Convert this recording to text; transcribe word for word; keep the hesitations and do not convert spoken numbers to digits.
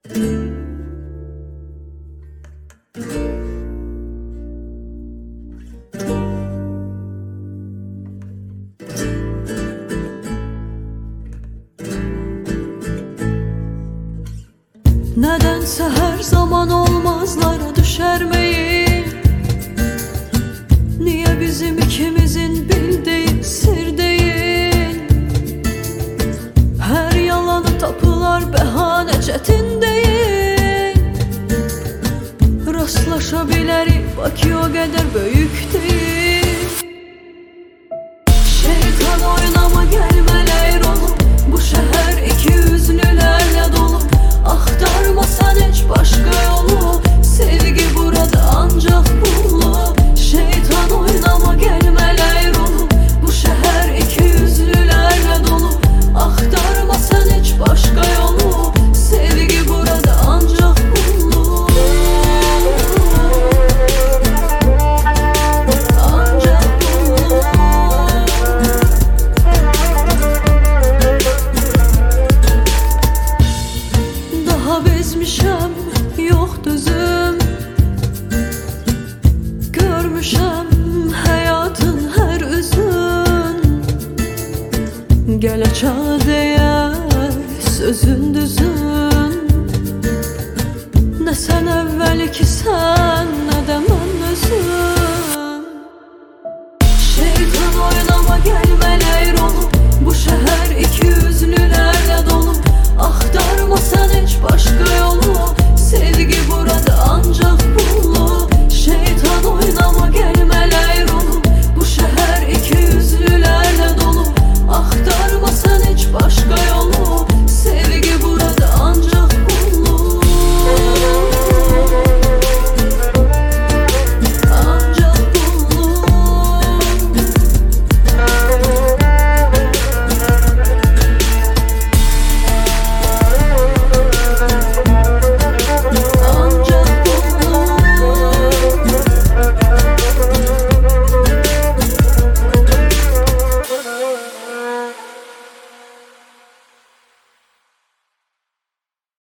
Nedense her zaman olmazlara düşer miyim? Niye bizim ikimizin bildiği sır değil? Her yalanı tapılar behane çetin değil. Rastlaşabilirik baki o kadar büyük değil. Şeytan oynama gelmeler olup bu şehir iki yüzlülerle dolu. Aktarma sen hiç başka yolu, sevgi burada ancak bullu. Şeytan oynama gelmeler olup bu şehir iki yüzlülerle dolu. Aktarma sen hiç başka yolu, sevgi burada ancak bullu. Ancak bullu. Daha bezmişəm, yox düzüm. Görmüşəm həyatın hər üzün. Gələcək deyə sözün düzün. Nə sən əvvəl ki sən